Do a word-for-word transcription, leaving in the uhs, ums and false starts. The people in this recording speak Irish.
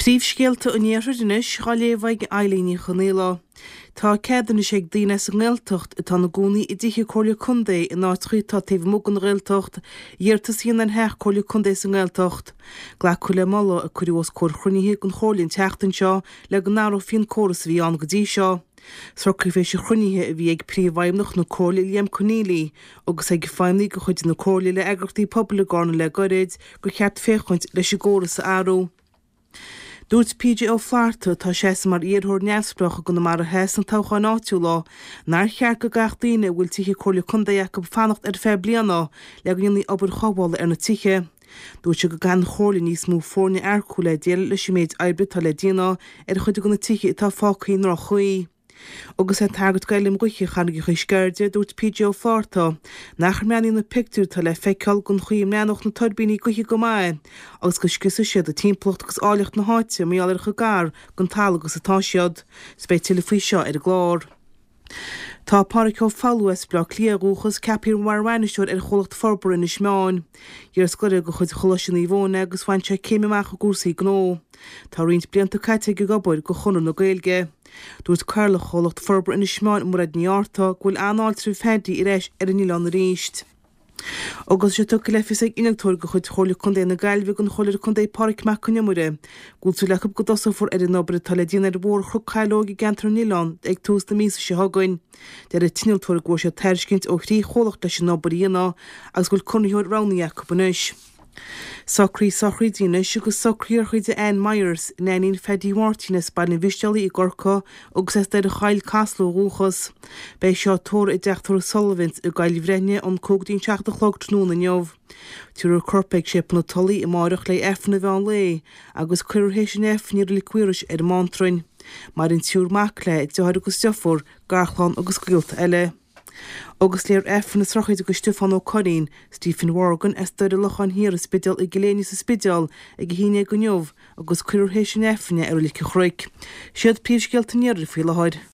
Príomhscéalta an éireannis chaléomhaigh Eileen Chanéla. Tá ceadan sé daoine sa ngeiltocht atá na gcónaí i dtithe Comhairle Contae in áitrí tá taobh mó an ngeiltocht dheartas íon an theach Comhairle Contae sa ngeiltocht. Ghlac chu le malla a cuireos cór chruinnithe an chomhlín teachtain seo le go náró fion córas bhí an go dtí seo. Srocr fé sé chruinnithe a bhí ag príomhhaimnach na cóirle Liam Connelly agus ag feimlí go chuid na cóirle le eagartaí pobl gána le goréid go cheart féchuint leis córas sa áró. Dúirt P J Ó Flearta tá sé mar iarthóir neamhspracha go na mar a heas an tochain áitiú lá, nar cheart go gach daoine bhfuil tithe Comhairle Contae go fannacht ar feith bliana le go dionnaí obair chomhála ar na tithe. Dúirt sé go gan chomhairle níos mó fórne airciúla déal leis méid oibre tá le déana ar chuid go na tithe atá fácaí nar chuí. Agus an tágat gailim goiche chanig chu scairde dúirt P J Ó Flearta nach meaní na picú tá le feiceáil gon chuí meanoch na turbíní goiche go mai, agus go scusa siad a timpplacht agus áilecht na háite méallar chu gar gon tal agus atá siad, spé tilfaí seo ar glár. Tá páiricó fallúas bla clíagúchas capír marhainisteúir ar cholacht forbar in ismeáin. Dhear scoile go chuid cholasin í bhóna agus bhain sé céimeach go gúsaí gnó. Tá riont blianta caite go gabbair go chunú na gailge. Dúirt Carla cholacht forbar in ismeáin mar ad nearta ghfuil anáil trú fedí i réis ar an Nílan ríist. Agus sé tu lefis ag inagtóir go chuid Comhairle Contae na gailbh an Comhairle Contae páric meach conimúre, gúil tú lecha go dosafór ar an nobre tal le díana ar bhór chruchailógi gantar Nílan ag tús na mísa sé hagain. Deir a tinaltóir go sé teircint ó chrí cholacht leis an noberíana agus gúil conniúir ránaíach go banis. Socrí sochrí díine sigus socríar chuide Ann Myers in aín Fedí Martínez ba na bhistealaí i Gorca agus is deir a chail Caslo rúchas. Bei seo tóir i deachtar Sullivans i gail bhrenne an cógdín teachta chlog trú na neamh. Túr corpaig sé na tolaí i máireach le efna bhean lé agus cuirhééis sin ef níor le cuiris ar mántrain. Mar in túr mac le ag dehair agus steofór garchlan agus ghilt eile. Agus léir efna srochaid agus Stefan O'Corin, Stephen Morgan is doir lochan hir a spidal i giléní sa spidal ag híine go neamh agus cuirhééis sin efna ar le chroic. Siad príomhscéalta níir fi leáid.